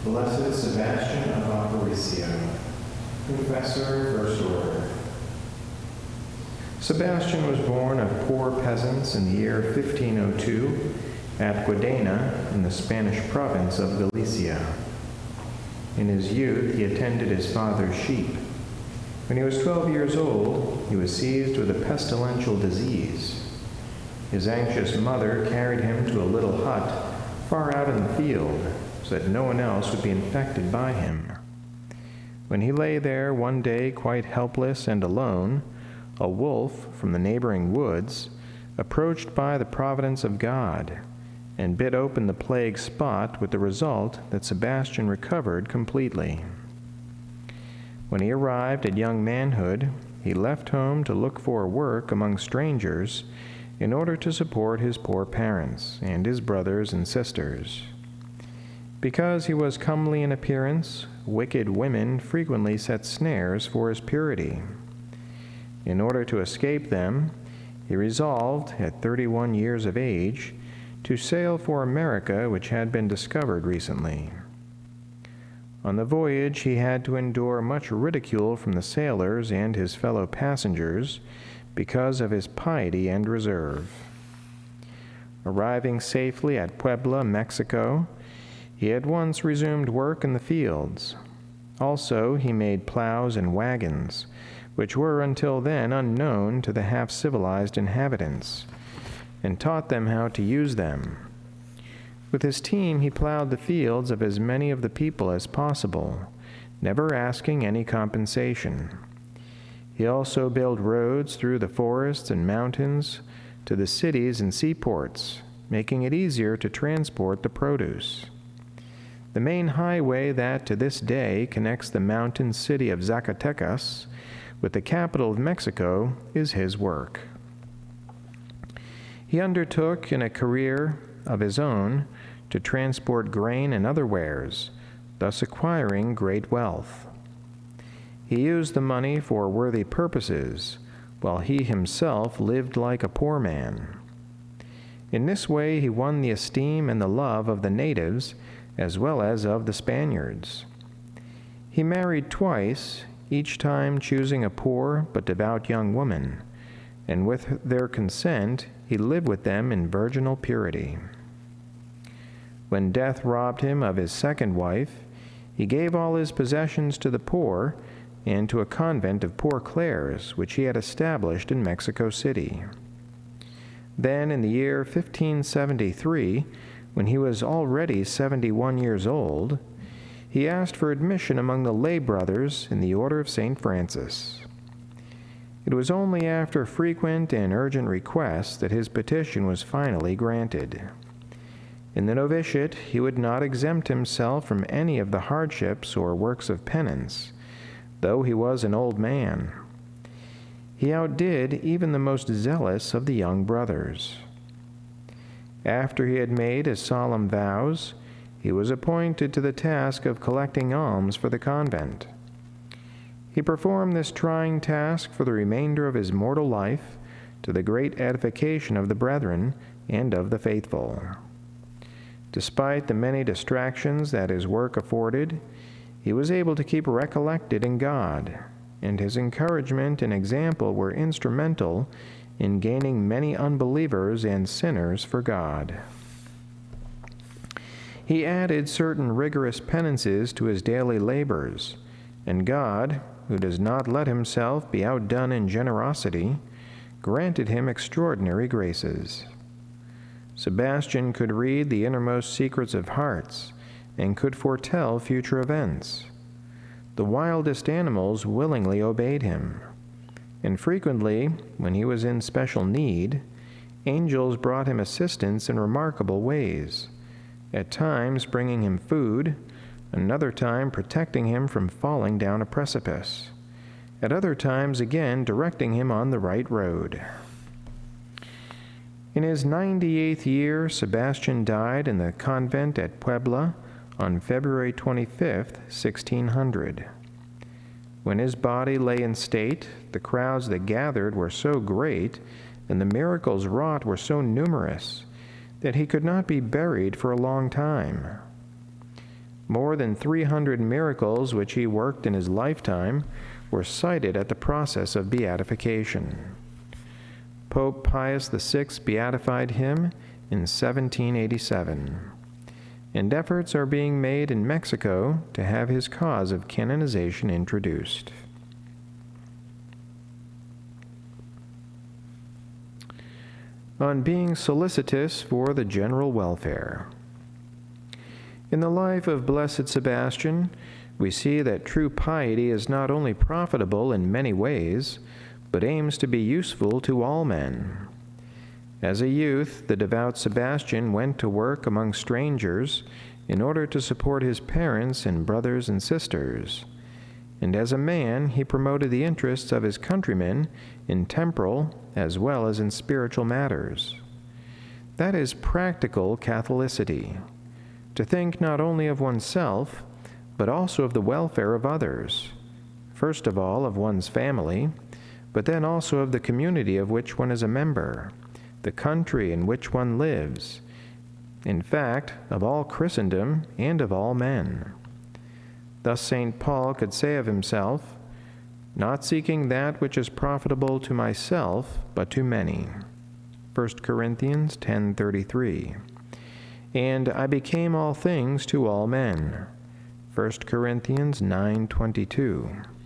Blessed Sebastian of Opericia, Confessor, First Order. Sebastian was born of poor peasants in the year 1502 at Guadena in the Spanish province of Galicia. In his youth, he attended his father's sheep. When he was 12 years old, he was seized with a pestilential disease. His anxious mother carried him to a little hut far out in the field, so that no one else would be infected by him. When he lay there one day quite helpless and alone, a wolf from the neighboring woods approached by the providence of God and bit open the plague spot, with the result that Sebastian recovered completely. When he arrived at young manhood, he left home to look for work among strangers in order to support his poor parents and his brothers and sisters. Because he was comely in appearance, wicked women frequently set snares for his purity. In order to escape them, he resolved, at 31 years of age, to sail for America, which had been discovered recently. On the voyage, he had to endure much ridicule from the sailors and his fellow passengers because of his piety and reserve. Arriving safely at Puebla, Mexico, he at once resumed work in the fields. Also, he made plows and wagons, which were until then unknown to the half-civilized inhabitants, and taught them how to use them. With his team, he plowed the fields of as many of the people as possible, never asking any compensation. He also built roads through the forests and mountains to the cities and seaports, making it easier to transport the produce. The main highway that to this day connects the mountain city of Zacatecas with the capital of Mexico is his work. He undertook in a career of his own to transport grain and other wares, thus acquiring great wealth. He used the money for worthy purposes, while he himself lived like a poor man. In this way he won the esteem and the love of the natives, as well as of the Spaniards. He married twice, each time choosing a poor but devout young woman, and with their consent he lived with them in virginal purity. When death robbed him of his second wife, he gave all his possessions to the poor and to a convent of Poor Clares, which he had established in Mexico City. Then, in the year 1573, when he was already 71 years old, he asked for admission among the lay brothers in the Order of St. Francis. It was only after frequent and urgent requests that his petition was finally granted. In the novitiate, he would not exempt himself from any of the hardships or works of penance, though he was an old man. He outdid even the most zealous of the young brothers. After he had made his solemn vows, he was appointed to the task of collecting alms for the convent. He performed this trying task for the remainder of his mortal life, to the great edification of the brethren and of the faithful. Despite the many distractions that his work afforded, he was able to keep recollected in God, and his encouragement and example were instrumental in gaining many unbelievers and sinners for God. He added certain rigorous penances to his daily labors, and God, who does not let himself be outdone in generosity, granted him extraordinary graces. Sebastian could read the innermost secrets of hearts and could foretell future events. The wildest animals willingly obeyed him, and frequently, when he was in special need, angels brought him assistance in remarkable ways, at times bringing him food, another time protecting him from falling down a precipice, at other times again directing him on the right road. In his 98th year, Sebastian died in the convent at Puebla on February 25th, 1600. When his body lay in state, the crowds that gathered were so great, and the miracles wrought were so numerous, that he could not be buried for a long time. More than 300 miracles which he worked in his lifetime were cited at the process of beatification. Pope Pius VI beatified him in 1787, and efforts are being made in Mexico to have his cause of canonization introduced. On being solicitous for the general welfare. In the life of Blessed Sebastian, we see that true piety is not only profitable in many ways, but aims to be useful to all men. As a youth, the devout Sebastian went to work among strangers in order to support his parents and brothers and sisters. And as a man, he promoted the interests of his countrymen in temporal as well as in spiritual matters. That is practical Catholicity, to think not only of oneself, but also of the welfare of others, first of all of one's family, but then also of the community of which one is a member, the country in which one lives, in fact, of all Christendom and of all men. Thus St. Paul could say of himself, "Not seeking that which is profitable to myself, but to many." 1 Corinthians 10:33. And I became all things to all men. 1 Corinthians 9:22.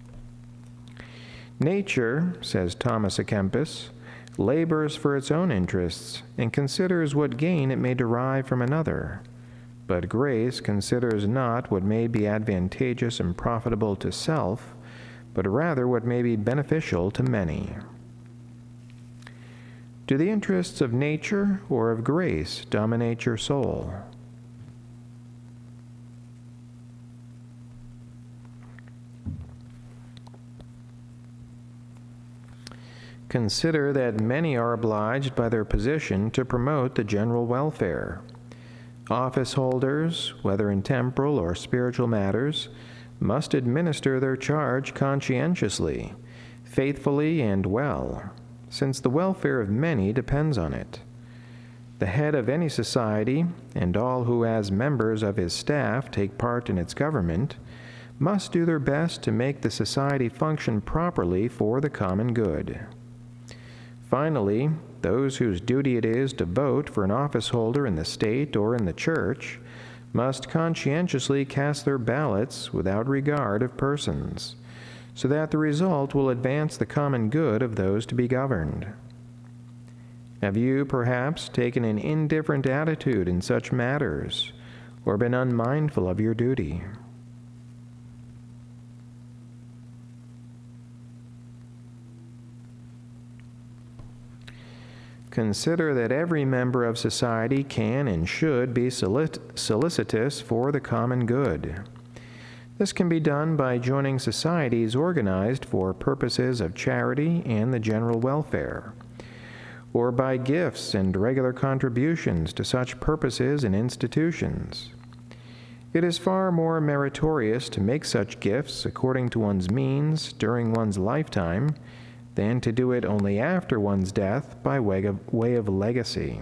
Nature, says Thomas à Kempis, labors for its own interests and considers what gain it may derive from another, but grace considers not what may be advantageous and profitable to self, but rather what may be beneficial to many. Do the interests of nature or of grace dominate your soul? Consider that many are obliged by their position to promote the general welfare. Office holders, whether in temporal or spiritual matters, must administer their charge conscientiously, faithfully, and well, since the welfare of many depends on it. The head of any society, and all who as members of his staff take part in its government, must do their best to make the society function properly for the common good. Finally, those whose duty it is to vote for an office holder in the state or in the church must conscientiously cast their ballots without regard of persons, so that the result will advance the common good of those to be governed. Have you, perhaps, taken an indifferent attitude in such matters, or been unmindful of your duty? Consider that every member of society can and should be solicitous for the common good. This can be done by joining societies organized for purposes of charity and the general welfare, or by gifts and regular contributions to such purposes and institutions. It is far more meritorious to make such gifts according to one's means during one's lifetime than to do it only after one's death by way of legacy.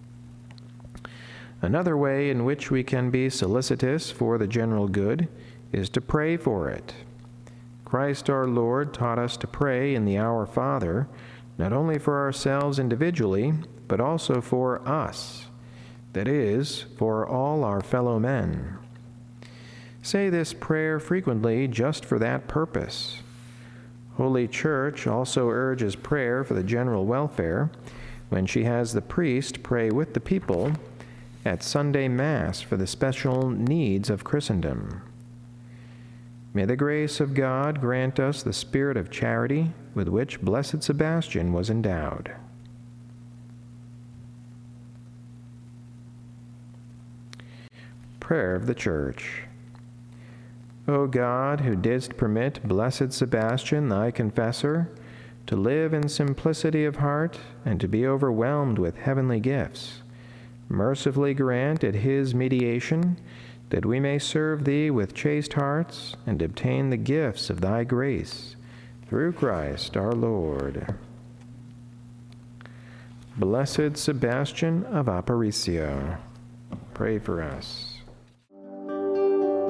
Another way in which we can be solicitous for the general good is to pray for it. Christ our Lord taught us to pray in the Our Father, not only for ourselves individually, but also for us, that is, for all our fellow men. Say this prayer frequently just for that purpose. Holy Church also urges prayer for the general welfare when she has the priest pray with the people at Sunday Mass for the special needs of Christendom. May the grace of God grant us the spirit of charity with which Blessed Sebastian was endowed. Prayer of the Church. O God, who didst permit Blessed Sebastian, thy confessor, to live in simplicity of heart and to be overwhelmed with heavenly gifts, mercifully grant at his mediation that we may serve thee with chaste hearts and obtain the gifts of thy grace, through Christ our Lord. Blessed Sebastian of Aparicio, pray for us.